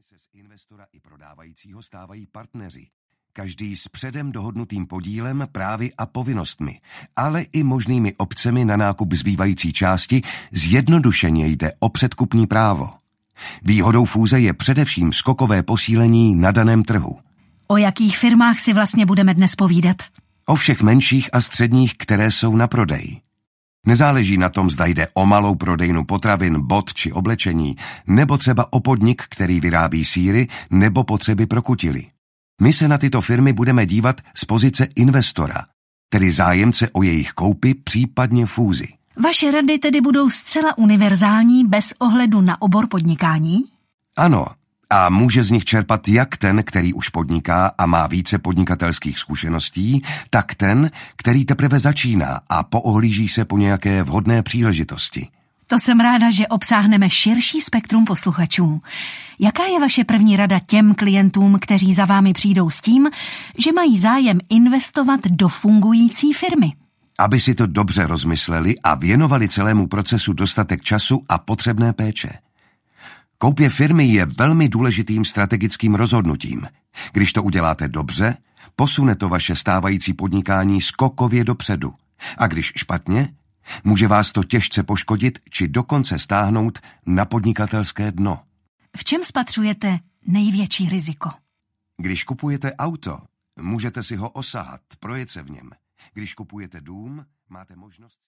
se z investora i prodávajícího stávají partneři. Každý s předem dohodnutým podílem, právy a povinnostmi, ale i možnými opcemi na nákup zbývající části, zjednodušeně jde o předkupní právo. Výhodou fúze je především skokové posílení na daném trhu. O jakých firmách si vlastně budeme dnes povídat? O všech menších a středních, které jsou na prodej. Nezáleží na tom, zda jde o malou prodejnu potravin, bot či oblečení, nebo třeba o podnik, který vyrábí sýry nebo potřeby pro kutily. My se na tyto firmy budeme dívat z pozice investora, tedy zájemce o jejich koupy, případně fúzi. Vaše rady tedy budou zcela univerzální bez ohledu na obor podnikání? Ano, a může z nich čerpat jak ten, který už podniká a má více podnikatelských zkušeností, tak ten, který teprve začíná a poohlíží se po nějaké vhodné příležitosti. To jsem ráda, že obsáhneme širší spektrum posluchačů. Jaká je vaše první rada těm klientům, kteří za vámi přijdou s tím, že mají zájem investovat do fungující firmy? Aby si to dobře rozmysleli a věnovali celému procesu dostatek času a potřebné péče. Koupě firmy je velmi důležitým strategickým rozhodnutím. Když to uděláte dobře, posune to vaše stávající podnikání skokově dopředu. A když špatně, může vás to těžce poškodit či dokonce stáhnout na podnikatelské dno. V čem spatřujete největší riziko? Když kupujete auto, můžete si ho osahat, projet se v něm. Když kupujete dům, máte možnost...